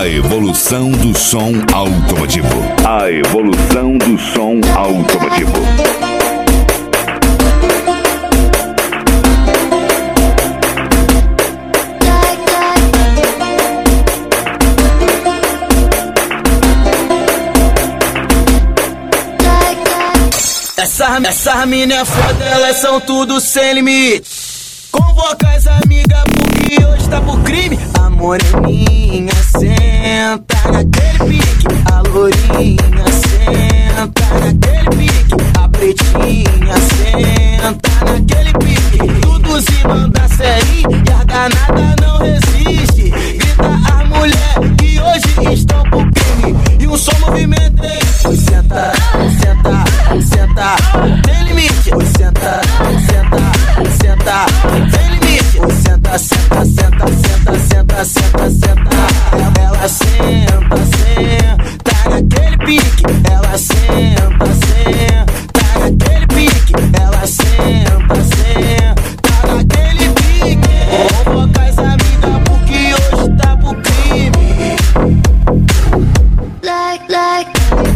A evolução do som automotivo. A evolução do som automotivo. Essa mina é foda, elas são tudo sem limite. Convoca as amigas porque hoje tá por crime. A moreninha senta naquele pique, a lourinha senta naquele pique, a pretinha senta naquele pique. Tudo se manda sério e a danada não resiste. Grita as mulheres que hoje estão por crime. E um som movimento aí. Oi, senta, senta, senta, tem limite. Oi, senta, senta, senta, tem limite. Oi, senta, senta, senta, senta, senta, senta, senta. Ela senta, senta naquele pique. Ela senta, senta naquele pique. Ela senta, senta naquele pique. Convoca as amigas porque hoje tá pro crime. Like.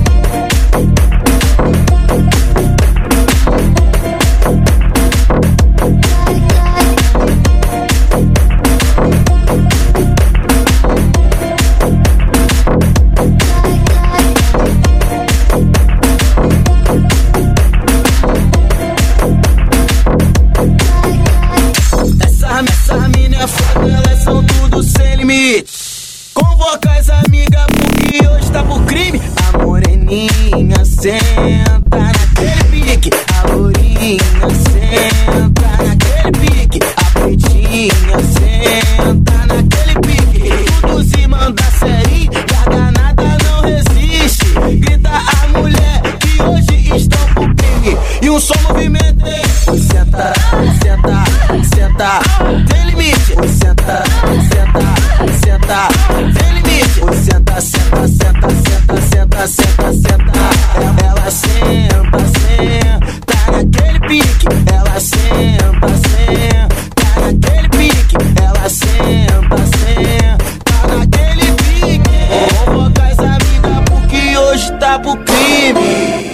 Essa mina é foda, elas são tudo sem limite. Convoca as amigas porque hoje tá por crime. A moreninha senta naquele pique, a lourinha senta naquele pique, a pretinha senta naquele pique. Tudo se manda sério e a danada não resiste. Grita a mulher que hoje estão por crime. E um som movimento aí. Oi, senta, senta, senta, tem limite. Oi, senta, senta, senta, tem limite. Oi, senta, senta, senta, senta, senta, senta, senta. Ela senta, senta naquele pique. Ela senta, senta naquele pique. Ela senta, senta naquele pique. Convoca as amigas porque hoje tá pro crime.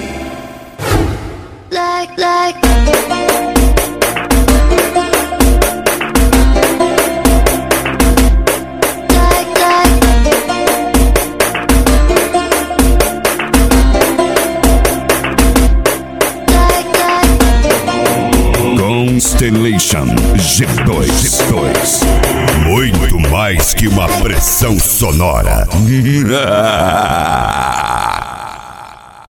Like. Constellation G2. Muito mais que uma pressão sonora.